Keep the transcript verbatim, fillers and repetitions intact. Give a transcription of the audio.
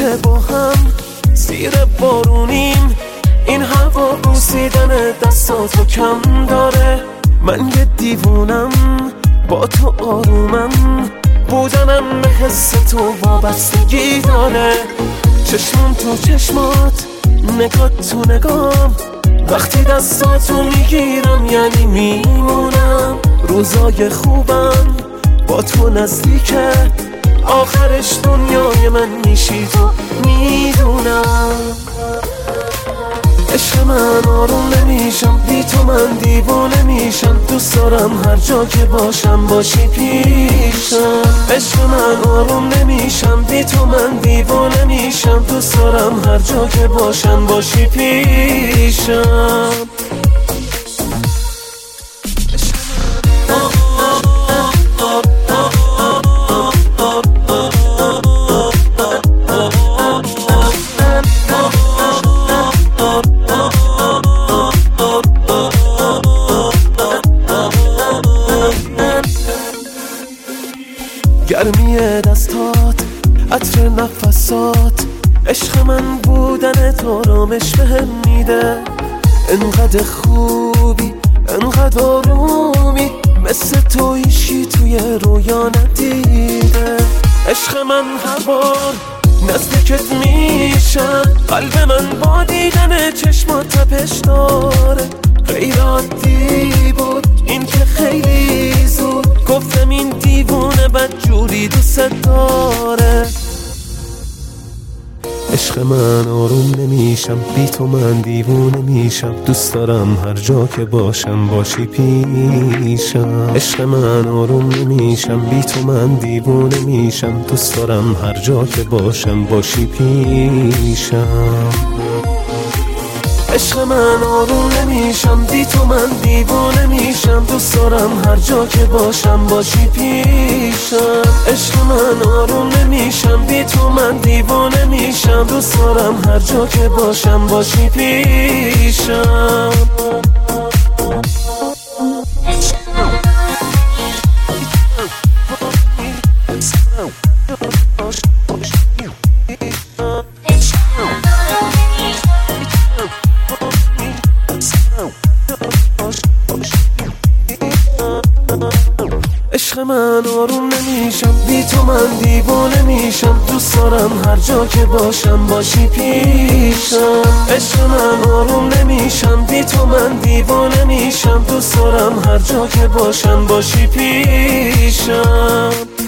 که با هم زیر بارونیم، این هوا بوسیدن دستاتو کم داره. من یه دیوونم با تو آرومم، بودنم به حس تو وابستگی داره. چشمم تو چشمات، نگاه تو نگام، وقتی دستاتو میگیرم یعنی میمونم. روزای خوبم با تو نزدیکه، آخرش دنیای من میشی تو میدونم. عشق من آروم نمیشم بی تو، من دیوانه میشم. دوست دارم هر جا که باشم باشی پیشم. عشق من آروم نمیشم بی تو، من دیوانه میشم. دوست دارم هر جا که باشم باشی پیشم. گرمی دستات، عطر نفسات، عشق من بودن تو رامش بهم میده. انقدر خوبی، انقدر آرومی، مثل تو هیچی توی رویا ندیده. عشق من هر بار نزدیکت میشم، قلب من با دیدن چشمات تپش داره. غیر عادی بود این که خیلی زود گفتم این دیوونه بدجوری دوست داره. عشق من آروم نمیشم بی تو، من دیوونه میشم. دوست دارم هر جا که باشم باشی پیشم. عشق من آروم نمیشم بی تو، من دیوونه میشم. دوست دارم هر جا که باشم باشی پیشم. عشق من آروم نمیشم بی تو، من دیوانه میشم. دوست دارم هر جا که باشم باشی پیشم. عشق من آروم نمیشم بی تو، من دیوانه میشم. دوست دارم هر جا که باشم باشی پیشم. عشق من آروم نمیشم بی تو، من دیوانه میشم. دوست دارم هر جا که باشم باشی پیشم. عشق من آروم نمیشم بی تو، من دیوانه میشم. دوست دارم هر جا که باشم باشی پیشم.